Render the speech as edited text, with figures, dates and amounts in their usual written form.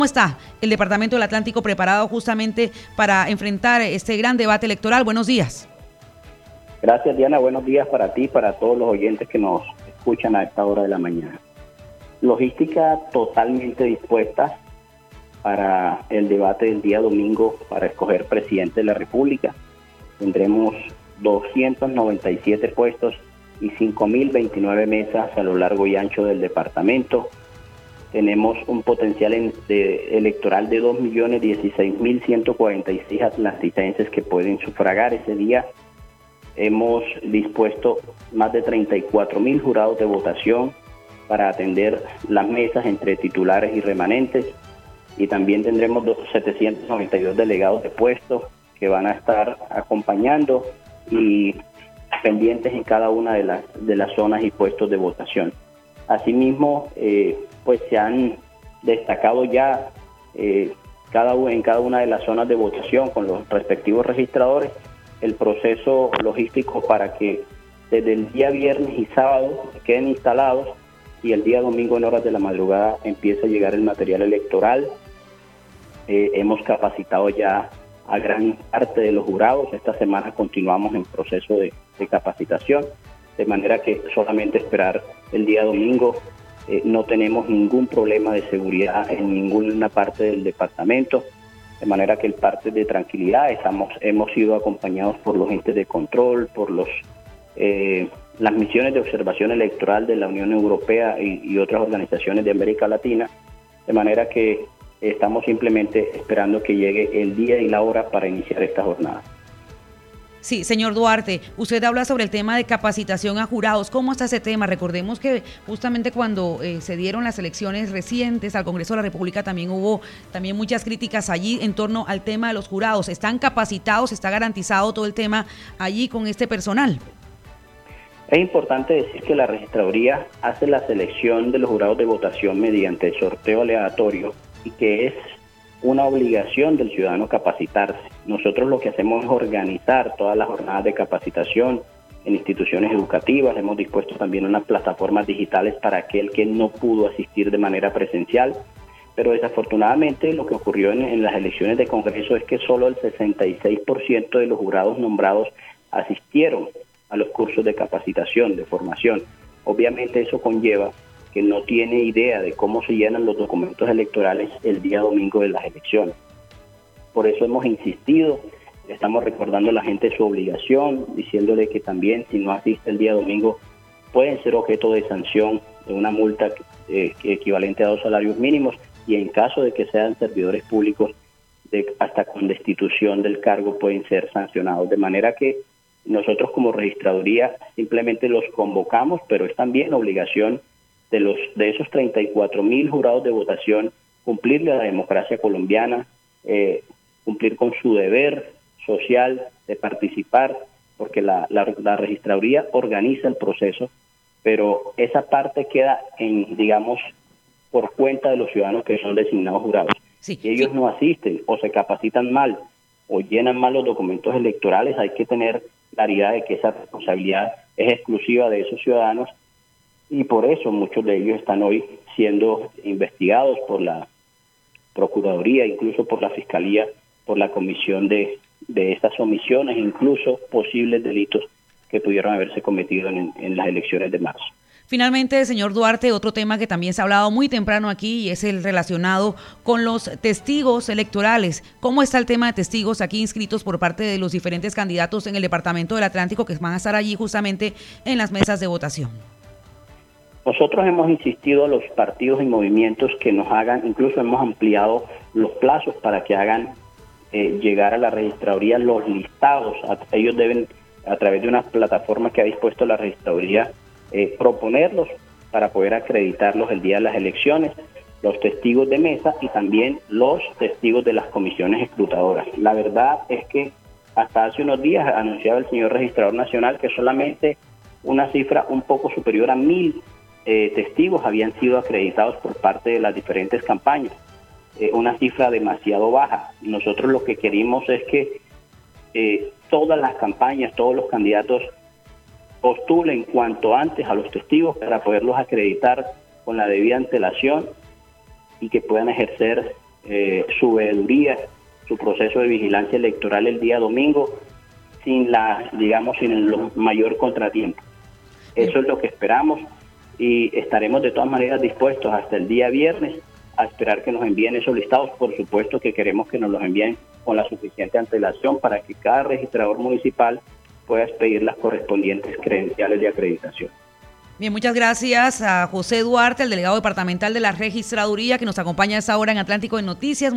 ¿Cómo está el Departamento del Atlántico preparado justamente para enfrentar este gran debate electoral? Buenos días. Gracias, Diana. Buenos días para ti y para todos los oyentes que nos escuchan a esta hora de la mañana. Logística totalmente dispuesta para el debate del día domingo para escoger presidente de la República. Tendremos 297 puestos y 5.029 mesas a lo largo y ancho del departamento. Tenemos un potencial electoral de 2.016.146 atlanticenses que pueden sufragar ese día. Hemos dispuesto más de 34.000 jurados de votación para atender las mesas entre titulares y remanentes, y también tendremos 792 delegados de puestos que van a estar acompañando y pendientes en cada una de las zonas y puestos de votación. Asimismo, pues se han destacado ya en cada una de las zonas de votación con los respectivos registradores el proceso logístico para que desde el día viernes y sábado queden instalados y el día domingo en horas de la madrugada empiece a llegar el material electoral. Hemos capacitado ya a gran parte de los jurados. Esta semana continuamos en proceso de capacitación, de manera que solamente esperar el día domingo. No tenemos ningún problema de seguridad en ninguna parte del departamento, de manera que el parte de tranquilidad. Hemos sido acompañados por los entes de control, por las misiones de observación electoral de la Unión Europea y otras organizaciones de América Latina, de manera que estamos simplemente esperando que llegue el día y la hora para iniciar esta jornada. Sí, señor Duarte, usted habla sobre el tema de capacitación a jurados. ¿Cómo está ese tema? Recordemos que justamente cuando se dieron las elecciones recientes al Congreso de la República también hubo muchas críticas allí en torno al tema de los jurados. ¿Están capacitados? ¿Está garantizado todo el tema allí con este personal? Es importante decir que la registraduría hace la selección de los jurados de votación mediante sorteo aleatorio y que es una obligación del ciudadano capacitarse. Nosotros lo que hacemos es organizar todas las jornadas de capacitación en instituciones educativas. Hemos dispuesto también unas plataformas digitales para aquel que no pudo asistir de manera presencial, pero desafortunadamente lo que ocurrió en las elecciones de Congreso es que solo el 66% de los jurados nombrados asistieron a los cursos de capacitación, de formación. Obviamente eso conlleva que no tiene idea de cómo se llenan los documentos electorales el día domingo de las elecciones. Por eso hemos insistido, estamos recordando a la gente su obligación, diciéndole que también si no asiste el día domingo pueden ser objeto de sanción, de una multa equivalente a 2 salarios mínimos, y en caso de que sean servidores públicos, hasta con destitución del cargo pueden ser sancionados. De manera que nosotros como registraduría simplemente los convocamos, pero es también obligación de esos 34.000 jurados de votación cumplirle a la democracia colombiana, cumplir con su deber social de participar, porque la registraduría organiza el proceso, pero esa parte queda por cuenta de los ciudadanos que son designados jurados. Sí, si ellos no asisten o se capacitan mal o llenan mal los documentos electorales, hay que tener claridad de que esa responsabilidad es exclusiva de esos ciudadanos, y por eso muchos de ellos están hoy siendo investigados por la Procuraduría, incluso por la Fiscalía, por la comisión de estas omisiones, incluso posibles delitos que pudieron haberse cometido en las elecciones de marzo. Finalmente, señor Duarte, otro tema que también se ha hablado muy temprano aquí y es el relacionado con los testigos electorales. ¿Cómo está el tema de testigos aquí inscritos por parte de los diferentes candidatos en el Departamento del Atlántico que van a estar allí justamente en las mesas de votación? Nosotros hemos insistido a los partidos y movimientos que nos hagan, incluso hemos ampliado los plazos para que hagan llegar a la registraduría los listados. Ellos deben, a través de una plataforma que ha dispuesto la registraduría, proponerlos para poder acreditarlos el día de las elecciones, los testigos de mesa y también los testigos de las comisiones escrutadoras. La verdad es que hasta hace unos días anunciaba el señor registrador nacional que solamente una cifra un poco superior a 1.000 testigos habían sido acreditados por parte de las diferentes campañas, una cifra demasiado baja. Nosotros lo que queremos es que todas las campañas, todos los candidatos postulen cuanto antes a los testigos para poderlos acreditar con la debida antelación y que puedan ejercer su veeduría, su proceso de vigilancia electoral el día domingo sin el mayor contratiempo. Eso es lo que esperamos y estaremos de todas maneras dispuestos hasta el día viernes a esperar que nos envíen esos listados. Por supuesto que queremos que nos los envíen con la suficiente antelación para que cada registrador municipal pueda expedir las correspondientes credenciales de acreditación. Bien, muchas gracias a José Duarte, el delegado departamental de la Registraduría, que nos acompaña a esta hora en Atlántico de Noticias.